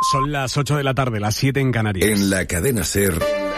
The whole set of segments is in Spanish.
Son las 8 de la tarde, las 7 en Canarias. En la cadena SER,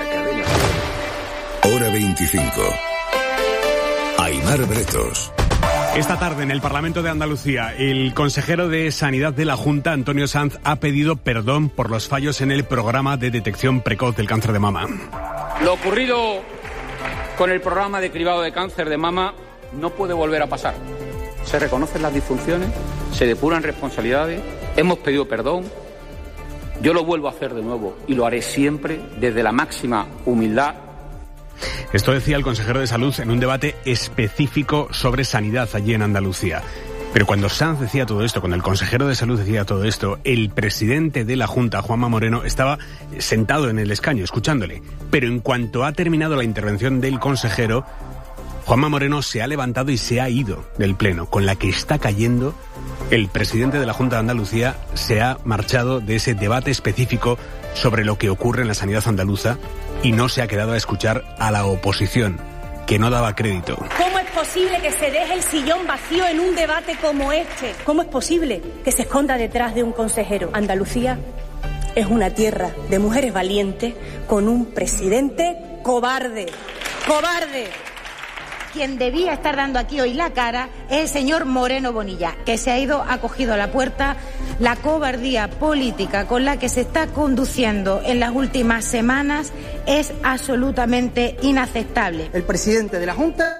hora 25. Aimar Bretos. Esta tarde en el Parlamento de Andalucía, el consejero de Sanidad de la Junta, Antonio Sanz, ha pedido perdón por los fallos en el programa de detección precoz del cáncer de mama. Lo ocurrido con el programa de cribado de cáncer de mama no puede volver a pasar. Se reconocen las disfunciones, se depuran responsabilidades, hemos pedido perdón. Yo lo vuelvo a hacer de nuevo y lo haré siempre desde la máxima humildad. Esto decía el consejero de Salud en un debate específico sobre sanidad allí en Andalucía. Pero cuando Sanz decía todo esto, cuando el consejero de Salud decía todo esto, el presidente de la Junta, Juanma Moreno, estaba sentado en el escaño escuchándole. Pero en cuanto ha terminado la intervención del consejero, Juanma Moreno se ha levantado y se ha ido del pleno, con la que está cayendo. El presidente de la Junta de Andalucía se ha marchado de ese debate específico sobre lo que ocurre en la sanidad andaluza y no se ha quedado a escuchar a la oposición, que no daba crédito. ¿Cómo es posible que se deje el sillón vacío en un debate como este? ¿Cómo es posible que se esconda detrás de un consejero? Andalucía es una tierra de mujeres valientes con un presidente cobarde. ¡Cobarde! Quien debía estar dando aquí hoy la cara es el señor Moreno Bonilla, que se ha ido, ha cogido a la puerta. La cobardía política con la que se está conduciendo en las últimas semanas es absolutamente inaceptable. El presidente de la Junta...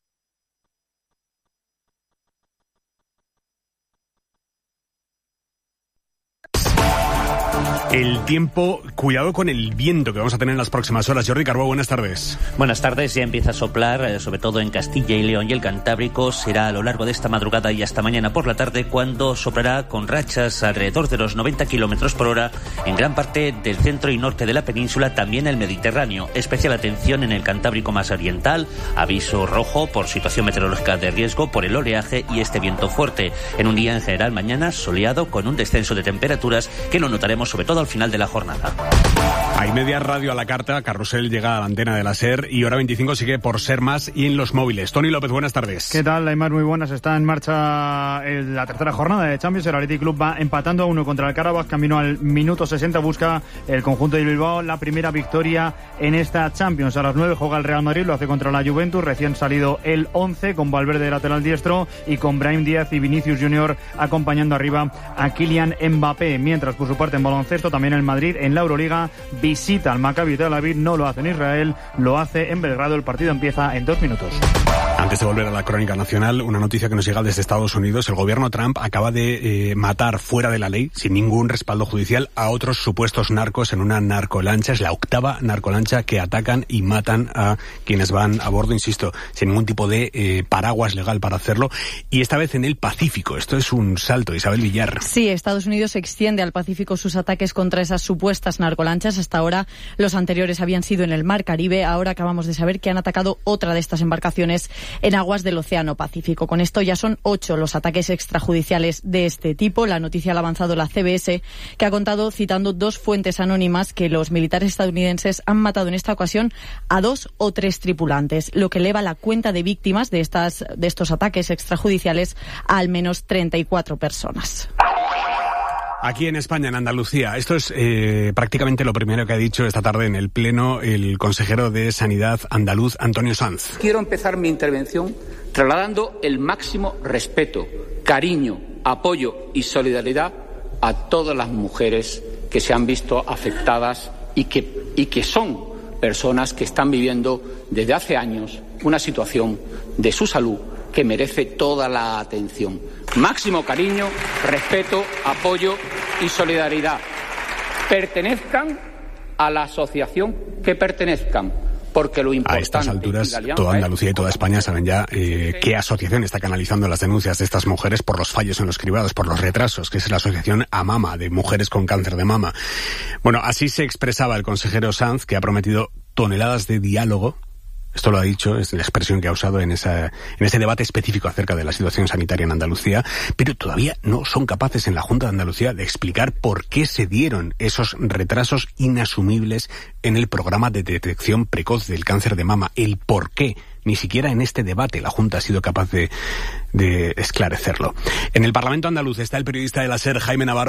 El tiempo, cuidado con el viento que vamos a tener en las próximas horas. Jordi Carbó, buenas tardes. Buenas tardes, ya empieza a soplar, sobre todo en Castilla y León y el Cantábrico. Será a lo largo de esta madrugada y hasta mañana por la tarde cuando soplará con rachas alrededor de los 90 kilómetros por hora en gran parte del centro y norte de la península, también el Mediterráneo. Especial atención en el Cantábrico más oriental, aviso rojo por situación meteorológica de riesgo por el oleaje y este viento fuerte. En un día en general mañana soleado con un descenso de temperaturas que lo notaremos sobre todo al final de la jornada. Hay media radio a la carta, Carrusel llega a la antena de la SER y hora 25 sigue por Ser Más y en los móviles. Tony López, buenas tardes. ¿Qué tal, Aimar? Muy buenas. Está en marcha la tercera jornada de Champions. El Athletic Club va empatando a 1 contra el Karabakh. Camino al minuto 60 busca el conjunto de Bilbao la primera victoria en esta Champions. A las 9 juega el Real Madrid, lo hace contra la Juventus, recién salido el 11 con Valverde de lateral diestro y con Brahim Díaz y Vinicius Junior acompañando arriba a Kylian Mbappé. Mientras, por su parte, en baloncesto, también el Madrid en la Euroliga visita al Maccabi Tel Aviv, no lo hace en Israel, lo hace en Belgrado. El partido empieza en 2 minutos. Antes de volver a la crónica nacional, una noticia que nos llega desde Estados Unidos. El gobierno Trump acaba de matar fuera de la ley, sin ningún respaldo judicial, a otros supuestos narcos en una narcolancha. Es la 8ª narcolancha que atacan y matan a quienes van a bordo, insisto, sin ningún tipo de paraguas legal para hacerlo. Y esta vez en el Pacífico. Esto es un salto, Isabel Villar. Sí, Estados Unidos extiende al Pacífico sus ataques contra esas supuestas narcolanchas. Hasta ahora los anteriores habían sido en el Mar Caribe. Ahora acabamos de saber que han atacado otra de estas embarcaciones en aguas del Océano Pacífico. Con esto ya son 8 los ataques extrajudiciales de este tipo. La noticia la ha avanzado la CBS, que ha contado, citando 2 fuentes anónimas, que los militares estadounidenses han matado en esta ocasión a 2 o 3 tripulantes, lo que eleva la cuenta de víctimas de estos ataques extrajudiciales a al menos 34 personas. Aquí en España, en Andalucía, esto es prácticamente lo primero que ha dicho esta tarde en el Pleno el consejero de Sanidad andaluz, Antonio Sanz. Quiero empezar mi intervención trasladando el máximo respeto, cariño, apoyo y solidaridad a todas las mujeres que se han visto afectadas y que son personas que están viviendo desde hace años una situación de su salud que merece toda la atención. Máximo cariño, respeto, apoyo y solidaridad. Pertenezcan a la asociación que pertenezcan, porque lo importante... A estas alturas, toda Andalucía y toda España saben ya qué asociación está canalizando las denuncias de estas mujeres por los fallos en los cribados, por los retrasos, que es la asociación AMAMA, de mujeres con cáncer de mama. Bueno, así se expresaba el consejero Sanz, que ha prometido toneladas de diálogo. Esto lo ha dicho, es la expresión que ha usado en ese debate específico acerca de la situación sanitaria en Andalucía, pero todavía no son capaces en la Junta de Andalucía de explicar por qué se dieron esos retrasos inasumibles en el programa de detección precoz del cáncer de mama. El por qué. Ni siquiera en este debate la Junta ha sido capaz de esclarecerlo. En el Parlamento andaluz está el periodista de la SER, Jaime Navarro.